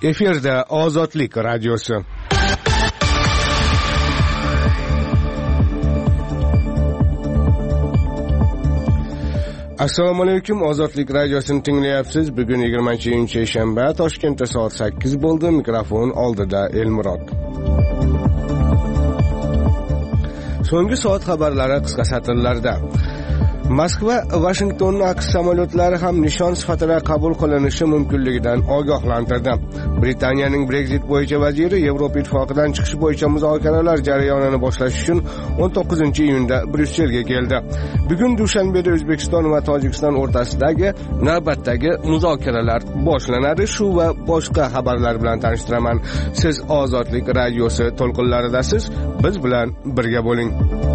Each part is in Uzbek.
Efirda Ozodlik radiosi. Assalomu alaykum, Ozodlik radiosini tinglayapsiz. Bugun 20-shanba, Toshkentda soat 8 bo'ldi. Mikrofon oldida Elmurod. So'nggi soat xabarlari qisqa satrlarda. Moskva Washingtonni aqsh samolyotlari ham nishon sifatida qabul qilinishi mumkinligidan ogohlantirdi. Britaniyaning Brexit bo'yicha vaziri Yevropa ittifoqidan chiqish bo'yicha muzokaralar jarayonini boshlash uchun 19-iyunda Bryusselga keldi. Bugun dushanbada O'zbekiston va Tojikiston o'rtasidagi navbatdagi muzokaralar boshlanadi. Shu va boshqa xabarlar bilan tanishtiraman. Siz Ozodlik radiosi to'lqinlaridasiz. Biz bilan birga bo'ling.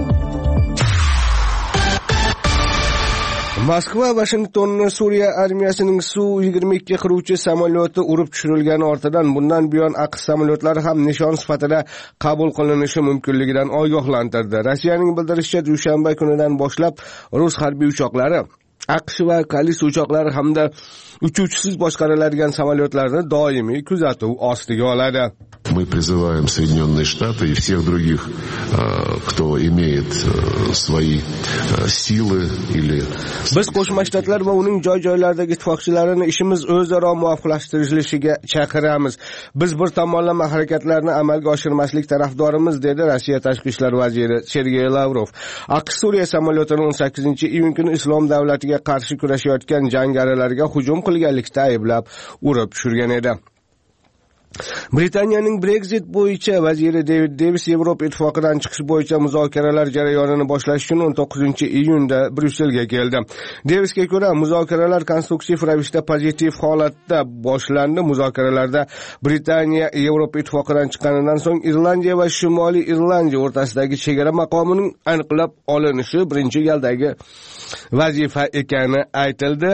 Moskva Washingtonni Suriya armiyasining Su-22 qiruvchi samolyoti urib tushirilgani ortidan bundan buyon aqsh samolyotlari ham nishon sifatida qabul qilinishi mumkinligidan ogohlantirdi. Rossiyaning bildirishicha, dushanba kunidan boshlab rus harbiy uchoqlari aqsh va koalisiya uchoqlari hamda uchuvchisiz boshqariladigan samolyotlarni doimiy kuzatuv ostiga oladi. Мы призываем Соединенные Штаты и всех других, кто имеет свои силы или... Biz Qo'shma Shtatlar va uning joy-joylaridagi ittifoqchilarini ishimiz o'zaro muvofiqlashtirilishiga chaqiramiz. Biz bir tomonlama harakatlarni amalga oshirmaslik tarafdorimiz, dedi Rossiya tashqi ishlar vaziri Sergey Lavrov. AQSh Suriya samolyotini 18-iyun kuni Islom davlatiga qarshi kurashayotgan jangarilarga hujum qilganlikda ayblab urib tushirgan edi. Britaniyaning Brexit bo'yicha vaziri David Davis Yevropa ittifoqidan chiqish bo'yicha muzokaralar jarayonini boshlash uchun 19-iyunda Bryusselga keldi. Davisga ko'ra, muzokaralar konstruktiv ravishda pozitiv holatda boshlandi. Muzokaralarda Britaniya Yevropa ittifoqidan chiqqanidan so'ng Irlandiya va Shimoliy Irlandiya o'rtasidagi chegara maqomining aniqlab olinishi birinchi galdagi vazifa ekani aytildi.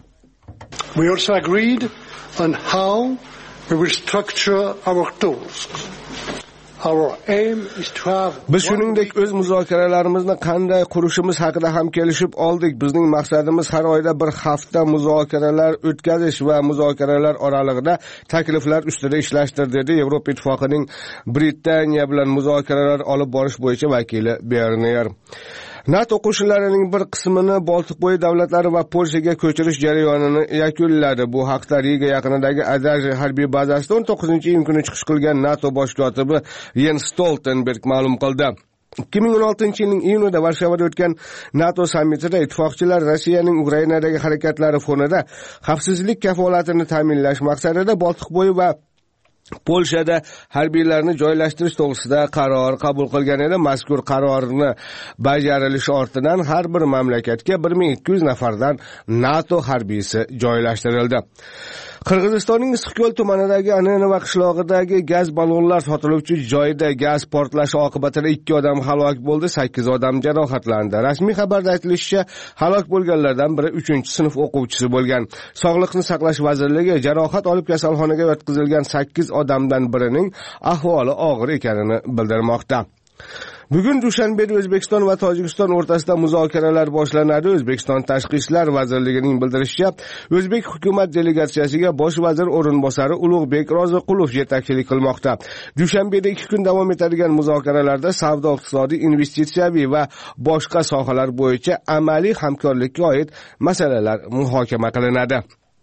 We also agreed on how we will structure our talks. Our aim is to have... Biz shuningdek o'z muzokaralarimizni qanday qurishimiz haqida ham kelishib oldik. Bizning maqsadimiz har oyda bir hafta muzokaralar o'tkazish va muzokaralar oralig'ida takliflar ustida ishlashdir, dedi Yevropa ittifoqining Britaniya bilan muzokaralar olib borish bo'yicha vakili Bernier. NATO qo'shinlarining bir qismini Boltiqbo'yi davlatlari va Polshaga ko'chirish jarayonini yakunladi. Bu haqda Riga yaqinidagi Adaj harbiy bazasida 19-iyun kuni chiqish qilgan NATO bosh kotibi Jens Stoltenberg ma'lum qildi. 2016-yilning iyunida Varshavada o'tgan NATO sammitida ittifoqchilar Rossiyaning Ukrainadagi harakatlari fonida xavfsizlik kafolatini ta'minlash maqsadida Boltiqbo'yi va Polshada harbiylarni joylashtirish to'g'risida qaror qabul qilgan edi. Mazkur qarorni bajarilishi ortidan har bir mamlakatga 1200 nafardan NATO harbiysi joylashtirildi. Qirg'izistonning Issiqko'l tumanidagi Anenova qishlog'idagi gaz ballonlar sotiluvchi joyda gaz portlashi oqibatida 2 odam halok bo'ldi, 8 odam jarohatlandi. Rasmiy xabarda aytilishicha, halok bo'lganlardan biri 3-sinf o'quvchisi bo'lgan. Sog'liqni saqlash vazirligi jarohat olib kasalxonaga yotqizilgan 8 odamdan birining ahvoli og'ir ekanini bildirmoqda. Bugun dushanbada O'zbekiston va Tojikiston o'rtasida muzokaralar boshlanadi. O'zbekiston Tashqi ishlar vazirligining bildirishicha, o'zbek hukumat delegatsiyasiga bosh vazir o'rinbosari Ulug'bek Roziqulov yetakchilik qilmoqda. Dushanbada 2 kun davom etadigan muzokaralarda savdo, iqtisodiy, investitsiyaviy va boshqa sohalar bo'yicha amaliy hamkorlikka oid masalalar muhokama qilinadi.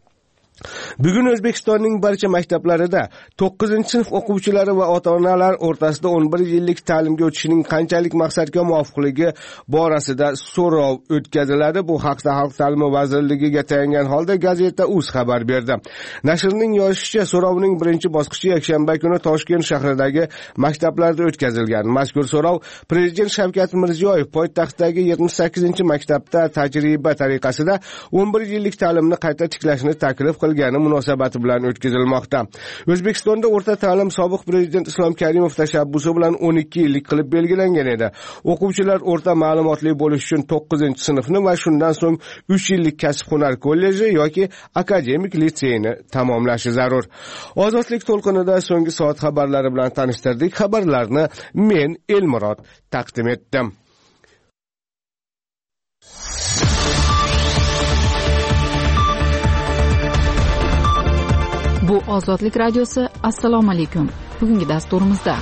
Bugun O'zbekistonning barcha maktablarida 9-sinf o'quvchilari va ota-onalar o'rtasida 11 yillik ta'limga o'tishning qanchalik maqsadga muvofiqligi borasida so'rov o'tkaziladi. Bu haqda Xalq ta'limi vazirligiga tayangan holda Gazeta.uz xabar berdi. Nashrning yozishicha, so'rovning birinchi bosqichi yakshanba kuni Toshkent shahridagi maktablarda o'tkazilgan. Mazkur so'rov Prezident Shavkat Mirziyoyev poytaxtdagi 78-maktabda tajriba tariqasida 11 yillik ta'limni qayta tiklashni taklif qilgani munosabati bilan o'tkazilmoqda. O'zbekistonda o'rta ta'lim sobiq prezident Islom Karimov tashabbusi bilan 12 yillik qilib belgilangan edi. O'quvchilar o'rta ma'lumotli bo'lish uchun 9-sinfni va shundan so'ng 3 yillik kasb-hunar kolleji yoki akademik litseyni tamomlashi zarur. Ozodlik to'lqinida so'nggi soat xabarlari bilan tanishtirdik. Xabarlarni men Elmurod taqdim etdim. Bu Ozodlik radiosi. Assalomu alaykum. Bugungi dasturimizda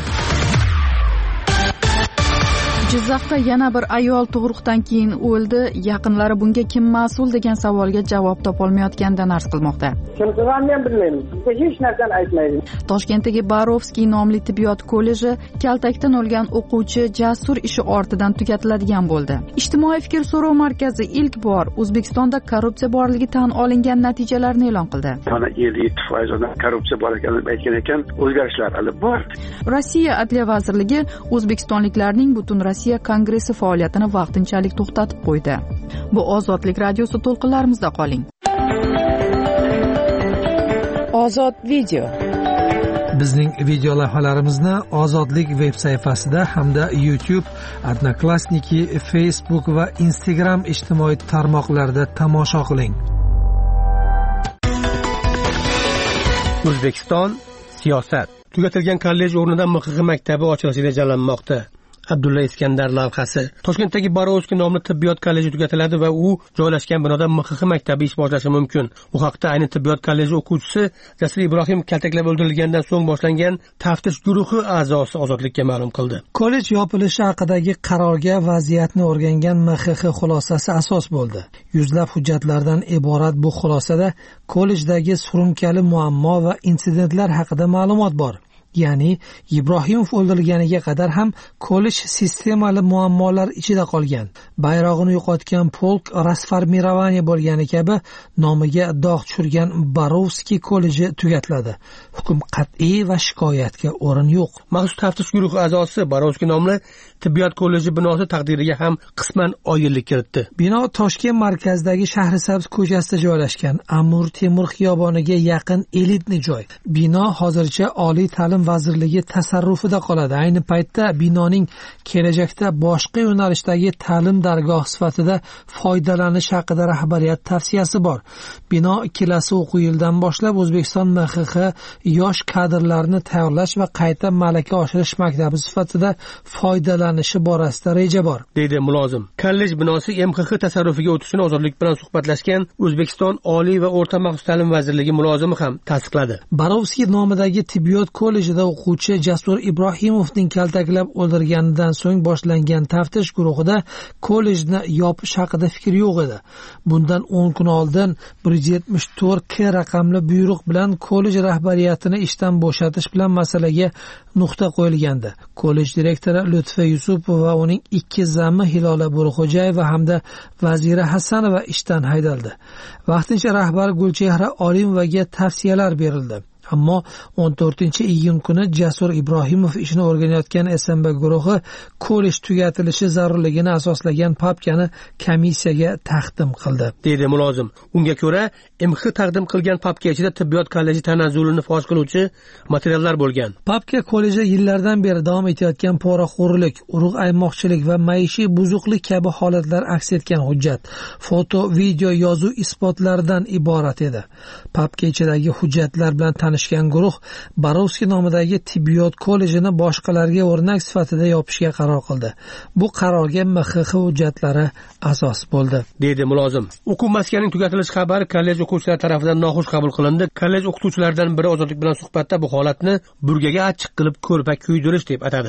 Jizzaxda yana bir ayol tug'ruqdan keyin o'ldi. Yaqinlari bunga kim mas'ul degan savolga javob topolmayotganidan arz qilmoqda. Kim qilganini ham bilmaymiz. Bizga hech narsani aytmaydi. Toshkentdagi Barovskiy nomli tibbiyot kolleji kaltakdan o'lgan o'quvchi Jasur ishi ortidan tugatiladigan bo'ldi. Ijtimoiy fikr so'rov markazi ilk bor O'zbekistonda korrupsiya borligi tan olingan natijalarni e'lon qildi. Mana 7% korrupsiya bor ekanini aytgan ekan, o'zgarishlar olib bordi. Rossiya Adliya vazirligi o'zbekistonliklarning butun Rossiya kongressi faoliyatini vaqtinchalik to'xtatib qo'ydi. Bu Ozodlik radiosi, to'lqinlarimizda qoling. Ozod video. Bizning video lavhalarimizni Ozodlik veb sayfasida hamda YouTube, Odnoklassniki, Facebook va Instagram ijtimoiy tarmoqlarida tomosha qiling. O'zbekiston siyosat. Tugatilgan kollej o'rnida MXX maktabi ochilishi rejalanmoqda. Abdulla Iskandar lavhasi. Toshkentdagi Barovskiy nomli tibbiyot kolleji tugatiladi va u joylashgan binoda MXX maktabi ish boshlashi mumkin. Bu haqda ayni tibbiyot kolleji o'quvchisi Jasur Ibrohimov kaltaklab o'ldirilgandan so'ng boshlangan taftish guruhi a'zosi Ozodlikka ma'lum qildi. Kollej yopilishi haqidagi qarorga vaziyatni o'rgangan MXX xulosasi asos bo'ldi. Yuzlab hujjatlardan iborat bu xulosada kollejdagi surunkali muammo va insidentlar haqida ma'lumot bor. Ya'ni Ibrohimov o'ldirilganiga qadar ham kollej sistemali muammolar ichida qolgan. Bayrog'ini yo'qotgan polk rasformirovaniya bo'lgani kabi nomiga dog' tushirgan Barovskiy kolleji tugatiladi. Hukm qat'iy va shikoyatga o'rin yo'q. Maxsus taftish guruhi a'zosi Barovskiy nomli tibbiyot kolleji binosi taqdiriga ham qisman oyillik kiritdi. Bino Toshkent markazidagi Shahrisabz ko'chasida joylashgan. Amur Temur xiyoboniga yaqin elitni joy. Bino hozircha Oliy ta'lim vazirligi tasarrufida qoladi. Ayni paytda binoning kelajakda boshqa yo'nalishdagi ta'lim dargohi sifatida foydalanish haqida rahbariyat tavsiyasi bor. Bino kelasi o'quv yilidan boshlab O'zbekiston MXX yosh kadrlarni tayyorlash va qayta malaka oshirish maktabi sifatida foydalanishi borasida reja bor, deydi mulozim. Kollej binosi MXX tasarrufiga o'tishini Ozodlik bilan suhbatlashgan O'zbekiston Oliy va o'rta maxsus ta'lim vazirligi mulozimi ham tasdiqladi. Barovskiy nomidagi tibbiyot kollejida o'quvchi Jasur Ibrohimovning kaltaklab o'ldirganidan so'ng boshlangan taftish guruhida kollejni yopish haqida fikr yo'q edi. Bundan 10 kun oldin 174K raqamli buyruq bilan kollej rahbariyatini ishdan bo'shatish bilan masalaga nuqta qo'yilgandi. Kollej direktori Lutfa Yusupova va uning ikki zami Hilola Burxo'jayeva hamda vazira Hasanova ishdan haydaldi. Vaqtincha rahbar Gulchehra Olimovaga tavsiyalar berildi. Ammo 14-iyun kuni Jasur Ibrohimov ishini o'rganayotgan SMB guruhi kollej tugatilishi zarurligini asoslagan papkani komissiyaga taqdim qildi, deydi mulozim. Unga ko'ra, MXX taqdim qilgan papka ichida tibbiyot kolleji tanazzulini fosh qiluvchi materiallar bo'lgan. Papka kollejda yillardan beri davom etayotgan poraxo'rlik, urug' aymoqchilik va maishiy buzuqlik kabi holatlar aks etgan hujjat, foto, video, yozuv isbotlaridan iborat edi. Papka ichidagi hujjatlar bilan tanishgan guruh Barovskiy nomidagi tibbiyot kollejini boshqalarga o'rnak sifatida yopishga qaror qildi. Bu qarorga MXX hujjatlari asos bo'ldi, deydi mulozim. O'quv maskanining tugatilish xabari kollej o'quvchilari tomonidan noxush qabul qilindi. Kollej o'qituvchilaridan biri Ozodlik bilan suhbatda bu holatni burgaga achchiq qilib ko'rpak kuydirish deb atadi.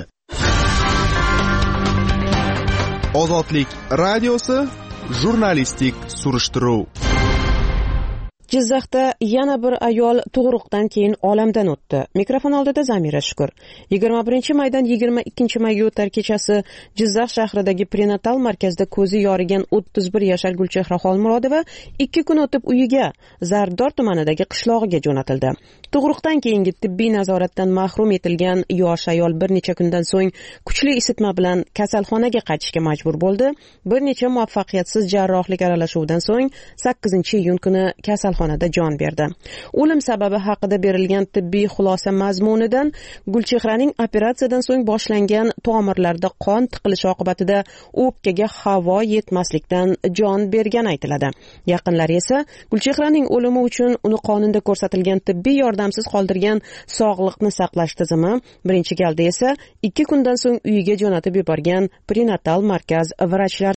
Ozodlik radiosi jurnalistik surishtiruv. Jizzaxda yana bir ayol tug'ruqdan keyin olamdan o'tdi. Mikrofon oldida Zamira Shukur. 21-maydan 22-mayga o'tar kechasi Jizzax shahridagi prenatal markazda ko'zi yorigan 31 yashar Gulchehra Xolmurodova 2 kun o'tib uyiga Zardor tumanidagi qishlog'iga jo'natildi. Tug'ruqdan keyingi tibbiy nazoratdan mahrum etilgan yosh ayol bir necha kundan so'ng kuchli isitma bilan kasalxonaga qaytishga majbur bo'ldi. Bir necha muvaffaqiyatsiz jarrohlik aralashuvidan so'ng 8-iyun kuni kasalxonada jon berdi. O'lim sababi haqida berilgan tibbiy xulosa mazmunidan Gulchehraning operatsiyadan so'ng boshlangan tomirlarda qon tiqilishi oqibatida o'pkaga havo yetmaslikdan jon bergani aytiladi. Yaqinlari esa Gulchehraning o'limi uchun uni qonunda ko'rsatilgan tibbiy yordamsiz qoldirgan sog'liqni saqlash tizimi, birinchi galda esa 2 kundan so'ng uyiga jo'natib yuborgan prenatal markaz vrachlari